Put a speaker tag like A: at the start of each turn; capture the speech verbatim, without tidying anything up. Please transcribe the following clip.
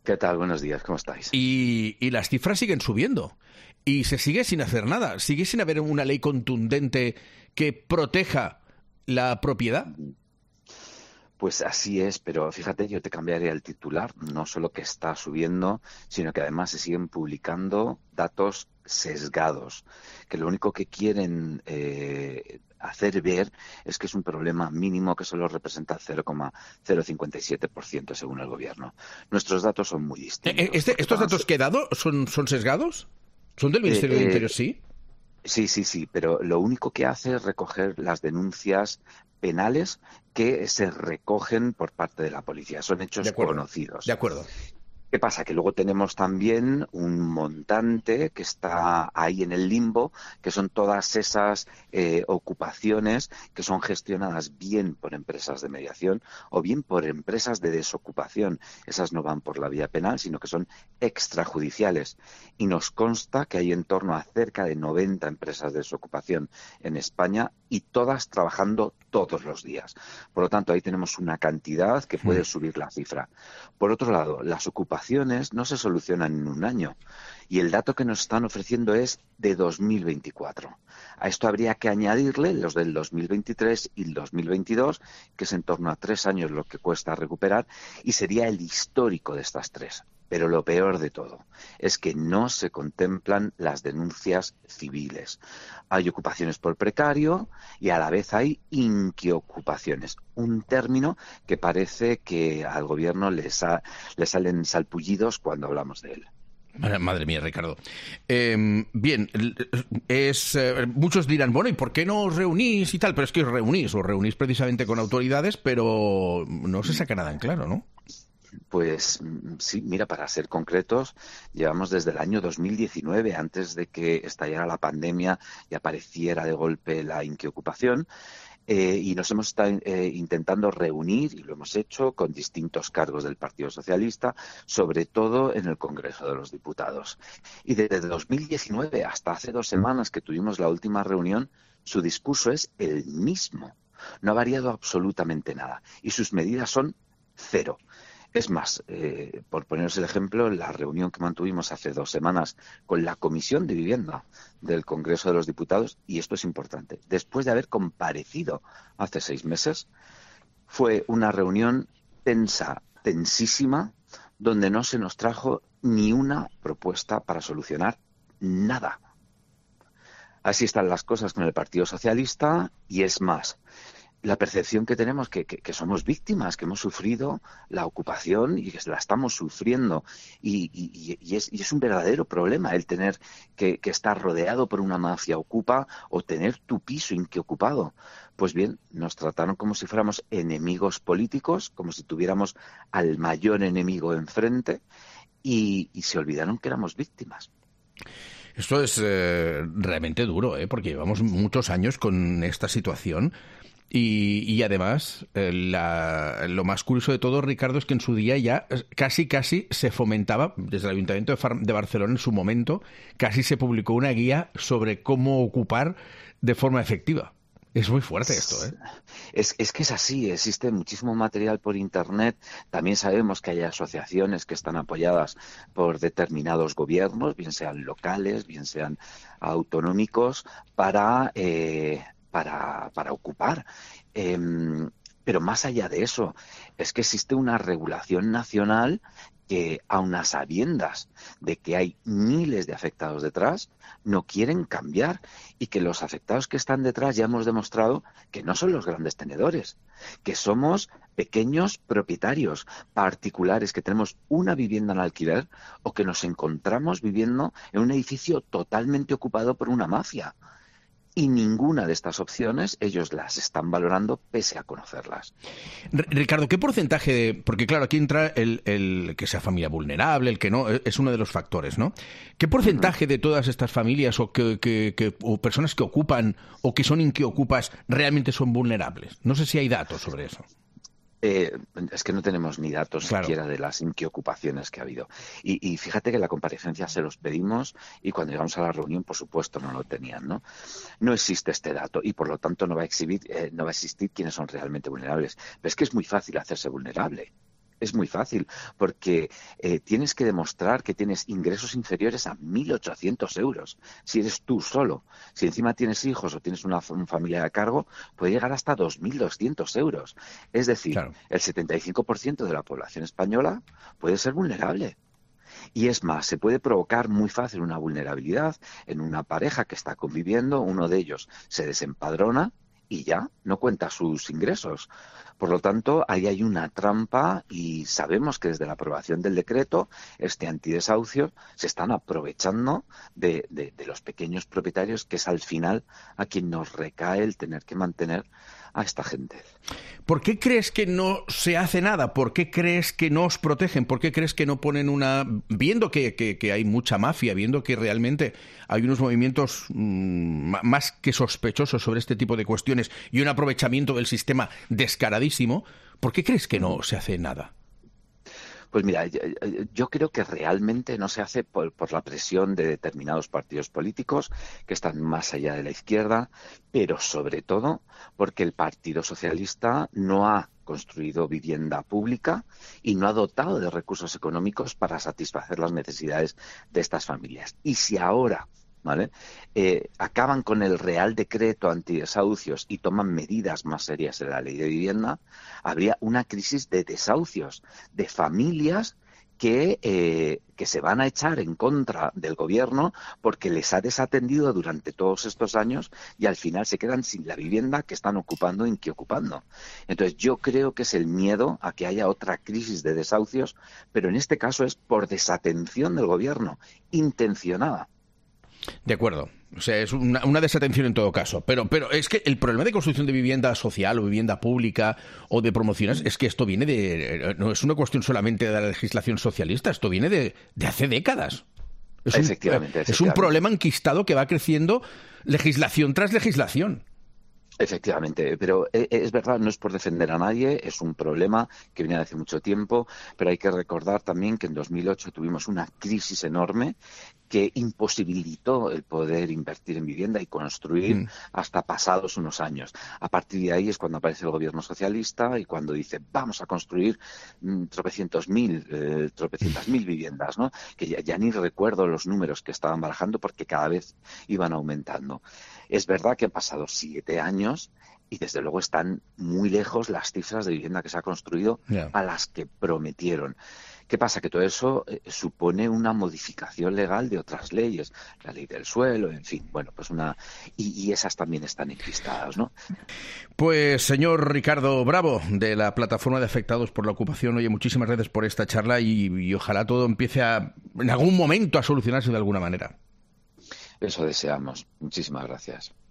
A: ¿Qué tal? Buenos días, ¿cómo estáis?
B: Y, y las cifras siguen subiendo. Y se sigue sin hacer nada. Sigue sin haber una ley contundente que proteja la propiedad.
A: Pues así es, pero fíjate, yo te cambiaría el titular, no solo que está subiendo, sino que además se siguen publicando datos sesgados, que lo único que quieren eh, hacer ver es que es un problema mínimo que solo representa cero coma cero cincuenta y siete por ciento según el gobierno. Nuestros datos son muy distintos.
B: Este, ¿Estos datos
A: ser...
B: que he dado son, son sesgados? ¿Son del Ministerio
A: eh,
B: del
A: eh,
B: Interior, sí?
A: Sí, sí, sí, pero lo único que hace es recoger las denuncias penales que se recogen por parte de la policía. Son
B: De
A: hechos
B: acuerdo, de
A: conocidos.
B: acuerdo.
A: ¿Qué pasa? Que luego tenemos también un montante que está ahí en el limbo, que son todas esas eh, ocupaciones que son gestionadas bien por empresas de mediación o bien por empresas de desocupación. Esas no van por la vía penal, sino que son extrajudiciales. Y nos consta que hay en torno a cerca de noventa empresas de desocupación en España y todas trabajando todos los días. Por lo tanto, ahí tenemos una cantidad que puede subir la cifra. Por otro lado, las ocupaciones no se solucionan en un año y el dato que nos están ofreciendo es de dos mil veinticuatro. A esto habría que añadirle los del dos mil veintitrés y el dos mil veintidós, que es en torno a tres años lo que cuesta recuperar, y sería el histórico de estas tres. Pero lo peor de todo es que no se contemplan las denuncias civiles. Hay ocupaciones por precario y a la vez hay inquiocupaciones, un término que parece que al gobierno le sa- le salen salpullidos cuando hablamos de él.
B: Madre mía, Ricardo. Eh, bien, es eh, muchos dirán, bueno, ¿y por qué no os reunís y tal? Pero es que os reunís, os reunís precisamente con autoridades, pero no se saca nada en claro, ¿no?
A: Pues sí, mira, para ser concretos, llevamos desde el año dos mil diecinueve, antes de que estallara la pandemia y apareciera de golpe la inquiocupación, eh, y nos hemos estado eh, intentando reunir, y lo hemos hecho, con distintos cargos del Partido Socialista, sobre todo en el Congreso de los Diputados. Y desde dos mil diecinueve hasta hace dos semanas que tuvimos la última reunión, su discurso es el mismo. No ha variado absolutamente nada. Y sus medidas son cero. Es más, eh, por poneros el ejemplo, la reunión que mantuvimos hace dos semanas con la Comisión de Vivienda del Congreso de los Diputados, y esto es importante, después de haber comparecido hace seis meses, fue una reunión tensa, tensísima, donde no se nos trajo ni una propuesta para solucionar nada. Así están las cosas con el Partido Socialista, y es más, la percepción que tenemos que, que, que somos víctimas, que hemos sufrido la ocupación y que la estamos sufriendo. Y, y, y, es, y es un verdadero problema el tener que, que estar rodeado por una mafia ocupa o tener tu piso inquiocupado. Pues bien, nos trataron como si fuéramos enemigos políticos, como si tuviéramos al mayor enemigo enfrente y, y se olvidaron que éramos víctimas.
B: Esto es eh, realmente duro, ¿eh? Porque llevamos muchos años con esta situación. Y, y además, eh, la, lo más curioso de todo, Ricardo, es que en su día ya casi, casi se fomentaba, desde el Ayuntamiento de, Far- de Barcelona en su momento, casi se publicó una guía sobre cómo ocupar de forma efectiva. Es muy fuerte esto, ¿eh?
A: Es, es que es así, existe muchísimo material por Internet. También sabemos que hay asociaciones que están apoyadas por determinados gobiernos, bien sean locales, bien sean autonómicos, para... Eh, Para, para ocupar. Eh, pero más allá de eso, es que existe una regulación nacional que, aun a sabiendas de que hay miles de afectados detrás, no quieren cambiar y que los afectados que están detrás ya hemos demostrado que no son los grandes tenedores, que somos pequeños propietarios particulares que tenemos una vivienda en alquiler o que nos encontramos viviendo en un edificio totalmente ocupado por una mafia. Y ninguna de estas opciones ellos las están valorando pese a conocerlas.
B: R- Ricardo, ¿qué porcentaje de...? Porque claro, aquí entra el, el que sea familia vulnerable, el que no, es uno de los factores, ¿no? ¿Qué porcentaje uh-huh. de todas estas familias o, que, que, que, o personas que ocupan o que son inquiocupas realmente son vulnerables? No sé si hay datos sobre eso.
A: Eh, es que no tenemos ni datos
B: claro.
A: siquiera de las inquiocupaciones que ha habido. Y, y fíjate que la comparecencia se los pedimos y cuando llegamos a la reunión, por supuesto, no lo tenían, ¿no? No existe este dato y, por lo tanto, no va a exhibir, eh, no va a existir quiénes son realmente vulnerables. Pero es que es muy fácil hacerse vulnerable. Es muy fácil, porque eh, tienes que demostrar que tienes ingresos inferiores a mil ochocientos euros, si eres tú solo. Si encima tienes hijos o tienes una, una familia a cargo, puede llegar hasta dos mil doscientos euros. Es decir, claro, el setenta y cinco por ciento de la población española puede ser vulnerable. Y es más, se puede provocar muy fácil una vulnerabilidad en una pareja que está conviviendo, uno de ellos se desempadrona y ya no cuenta sus ingresos. Por lo tanto, ahí hay una trampa y sabemos que desde la aprobación del decreto, este antidesahucio, se están aprovechando de, de, de los pequeños propietarios, que es al final a quien nos recae el tener que mantener a esta gente.
B: ¿Por qué crees que no se hace nada? ¿Por qué crees que no os protegen? ¿Por qué crees que no ponen una... Viendo que, que, que hay mucha mafia, viendo que realmente hay unos movimientos mmm, más que sospechosos sobre este tipo de cuestiones y un aprovechamiento del sistema descaradísimo, ¿por qué crees que no se hace nada?
A: Pues mira, yo creo que realmente no se hace por, por la presión de determinados partidos políticos que están más allá de la izquierda, pero sobre todo porque el Partido Socialista no ha construido vivienda pública y no ha dotado de recursos económicos para satisfacer las necesidades de estas familias. Y si ahora... ¿Vale? Eh, acaban con el Real Decreto antidesahucios y toman medidas más serias en la Ley de Vivienda, habría una crisis de desahucios, de familias que, eh, que se van a echar en contra del gobierno porque les ha desatendido durante todos estos años y al final se quedan sin la vivienda que están ocupando y que ocupando. Entonces yo creo que es el miedo a que haya otra crisis de desahucios, pero en este caso es por desatención del gobierno, intencionada.
B: De acuerdo. O sea, es una, una desatención en todo caso. Pero, pero es que el problema de construcción de vivienda social o vivienda pública o de promociones es que esto viene de... No es una cuestión solamente de la legislación socialista, esto viene de, de hace décadas. Es
A: efectivamente,
B: un,
A: efectivamente.
B: Es un problema enquistado que va creciendo legislación tras legislación.
A: Efectivamente, pero es verdad, no es por defender a nadie, es un problema que viene de hace mucho tiempo, pero hay que recordar también que en dos mil ocho tuvimos una crisis enorme que imposibilitó el poder invertir en vivienda y construir mm. hasta pasados unos años. A partir de ahí es cuando aparece el gobierno socialista y cuando dice vamos a construir mm, tropecientos mil, eh, tropecientas mil viviendas, ¿no? Que ya, ya ni recuerdo los números que estaban barajando porque cada vez iban aumentando. Es verdad que han pasado siete años y desde luego están muy lejos las cifras de vivienda que se ha construido yeah. a las que prometieron. ¿Qué pasa? Que todo eso eh, supone una modificación legal de otras leyes, la ley del suelo, en fin, bueno, pues una... Y, y esas también están enquistadas, ¿no?
B: Pues, señor Ricardo Bravo, de la Plataforma de Afectados por la Ocupación, oye, muchísimas gracias por esta charla y, y ojalá todo empiece a, en algún momento a solucionarse de alguna manera.
A: Eso deseamos. Muchísimas gracias.